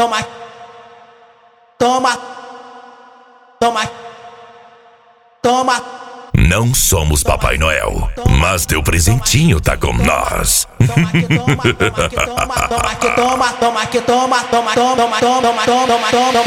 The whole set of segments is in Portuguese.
toma, toma, toma, toma. Não somos Papai Noel, mas teu presentinho tá com nós. Toma que toma, toma que toma, toma que toma, toma, toma, toma, toma,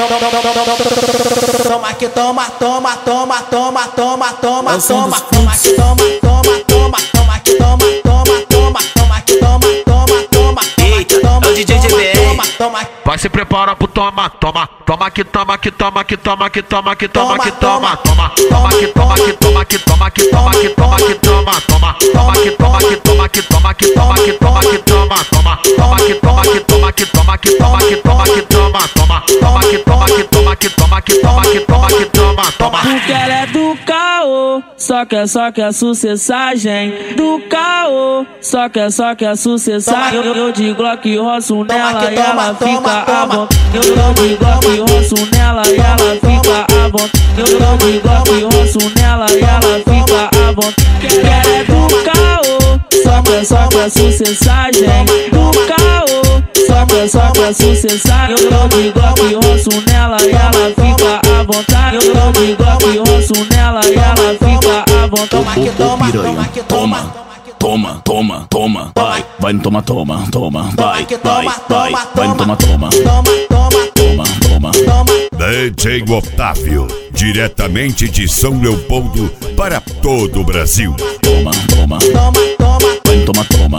toma que toma, toma, toma, toma, toma, toma, toma, toma que toma, toma, toma, toma que toma, toma, toma, toma que toma, toma, toma. Eita, é o DJ GBR. Vai se prepara pro toma, toma, toma que toma, que toma, que toma, que toma, que toma, que toma, toma, toma que toma, que toma, que toma, que toma, que toma, que toma, toma, toma que toma, que toma, que toma, que toma, que toma, que toma, toma, toma que toma, que toma, que toma, que toma, que toma, que toma, toma, toma que toma, que toma, que toma, que toma, que toma, que toma, toma. Porque ela é do caô, só quer sucessagem do caô, só quer sucessagem. Eu de Glock roço nela e ela fica à vontade. Eu de Glock roço nela e ela fica à vontade. Eu de Glock roço nela e ela fica à vontade. Ela é do caô, só quer sucessagem do caô, só quer sucessagem. Eu de Glock roço nela e ela fica à vontade. Eu de Glock roço nela e ela fica à vontade. Toma que toma, toma que toma. Toma, toma, toma, vai no toma, toma, toma, vai, Toma, vai no toma, toma, toma, DJ Otávio, diretamente de São Leopoldo para todo o Brasil. Toma, toma, vai no toma, toma,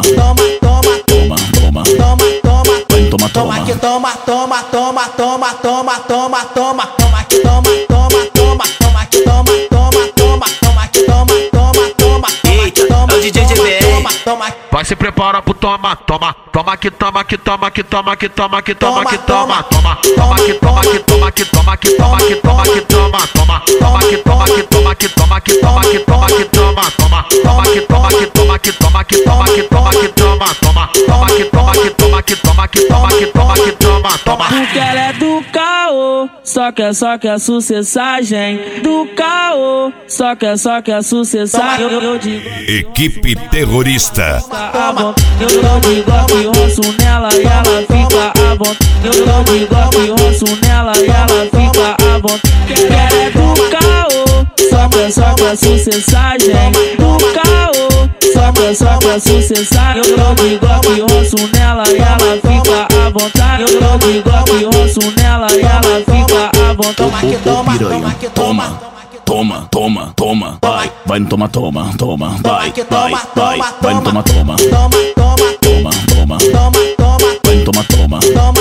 vai no toma, toma que toma, toma, toma, toma, toma, toma, toma, toma que toma, toma, toma, toma que toma, toma, toma, toma que toma, toma, toma. Eita, é o DJ GBR. Vai se prepara pro toma, toma, toma que toma, que toma, que toma, que toma, que toma, que toma, toma, toma que toma, que toma, que toma, que toma, que toma, que toma, toma, toma que toma, que toma, que toma, que toma, que toma, que toma, toma, toma que toma, que toma, que toma, que toma, que toma, que toma, toma, toma que toma, que toma, que toma, que toma, que toma, que toma, toma. Porque ela é do caô, só quer sucessagem do caô, só quer sucessagem. Eu digo Equipe terrorista. eu de Glock roço nela e ela fica à vontade. Eu de Glock roço nela e ela fica à vontade. Ela é do caô, só quer sucessagem do caô, só quer sucessagem. Eu de Glock roço nela e ela fica à vontade. Eu de Glock roço nela e ela fica à vontade. Toma que toma, toma que toma. Toma, toma, toma, vai no toma, toma, toma, vai no toma, toma, toma, toma, vai no toma, toma,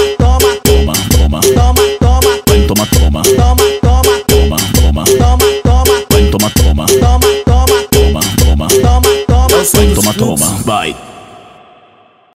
vai no toma, toma, vai no toma, toma, vai no toma, toma, vai.